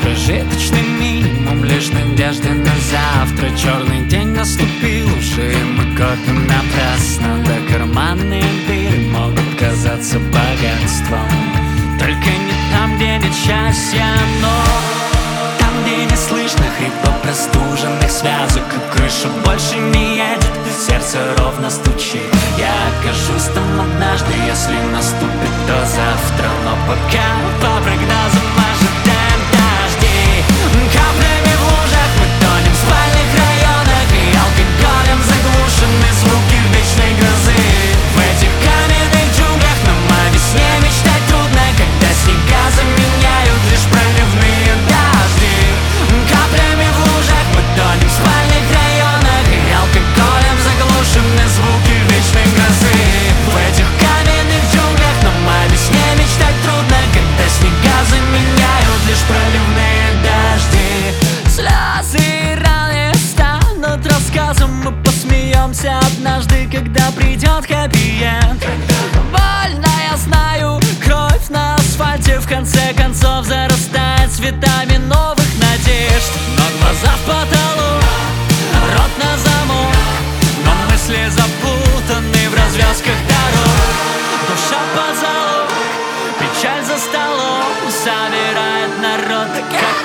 Прожиточный минимум, лишь надежды на завтра. Черный день наступил уже, и мы копим напрасно. Да карманные дыры могут казаться богатством, только не там, где нет счастья, но там, где не слышно хрипов простуженных связок. И крыша больше не едет, и сердце ровно стучит. Я окажусь там однажды, если наступит то завтра. Но пока по прогнозам ожидаем дожди. Каплями в лужах мы тонем в спальных районах, и алкоголем заглушены звуки вечной грозы. В этих каменных джунглях нам о весне мечтать трудно, когда снега заменяют лишь проливные дожди. Каплями в лужах мы тонем в спальных районах, и алкоголем заглушены звуки вечной грозы. В этих каменных джунглях нам о весне мечтать трудно, когда снега заменяют лишь проливные дожди. Слезы и раны станут рассказом, мы посмеемся однажды, когда придет хэппи-энд. Больно, я знаю, кровь на асфальте в конце концов зарастает цветами новых надежд. Но глаза в потолок, рот на замок, но мысли запутаны в развязках дорог. Душа под залог, печаль за столом собирает народ, как